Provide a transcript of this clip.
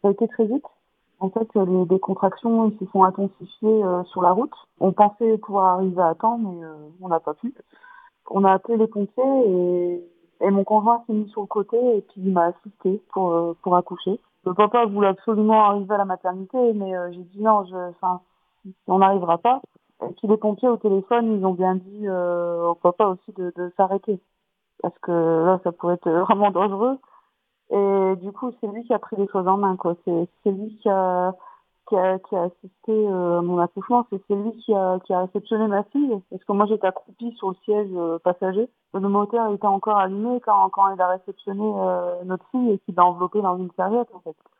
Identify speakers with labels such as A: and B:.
A: Ça a été très vite. En fait, les décontractions ils se sont intensifiées sur la route. On pensait pouvoir arriver à temps, mais on n'a pas pu. On a appelé les pompiers et mon conjoint s'est mis sur le côté et puis il m'a assisté pour accoucher. Le papa voulait absolument arriver à la maternité, mais j'ai dit non, enfin, on n'arrivera pas. Et puis les pompiers au téléphone, ils ont bien dit au papa aussi de s'arrêter parce que là, ça pourrait être vraiment dangereux. Et du coup, c'est lui qui a pris les choses en main, quoi. C'est lui qui a assisté à mon accouchement. C'est lui qui a réceptionné ma fille. Parce que moi, j'étais accroupie sur le siège passager. Le moteur était encore allumé quand il a réceptionné notre fille et qu'il l'a enveloppée dans une serviette, en fait.